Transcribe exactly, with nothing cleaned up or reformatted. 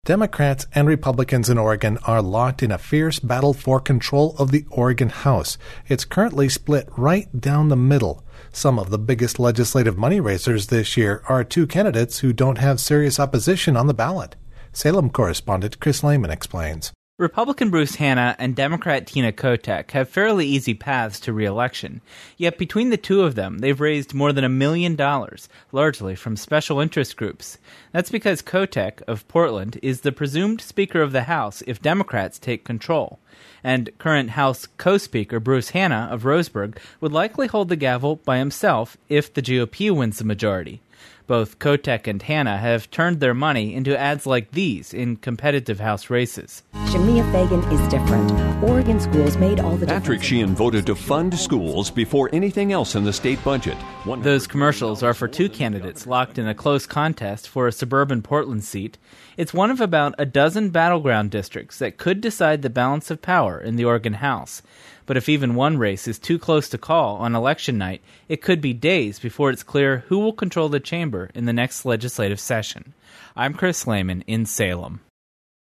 Democrats and Republicans in Oregon are locked in a fierce battle for control of the Oregon House. It's currently split right down the middle. Some of the biggest legislative money raisers this year are two candidates who don't have serious opposition on the ballot. Salem correspondent Chris Lehman explains. Republican Bruce Hanna and Democrat Tina Kotek have fairly easy paths to re-election. Yet between the two of them, they've raised more than a million dollars, largely from special interest groups. That's because Kotek of Portland is the presumed Speaker of the House if Democrats take control. And current House co-Speaker Bruce Hanna of Roseburg would likely hold the gavel by himself if the G O P wins the majority. Both Kotek and Hanna have turned their money into ads like these in competitive House races. Shemia Fagan is different. Oregon schools made all the difference. Patrick Sheehan voted to fund schools before anything else in the state budget. Those commercials are for two candidates locked in a close contest for a suburban Portland seat. It's one of about a dozen battleground districts that could decide the balance of power in the Oregon House. But if even one race is too close to call on election night, it could be days before it's clear who will control the chamber in the next legislative session. I'm Chris Lehman in Salem.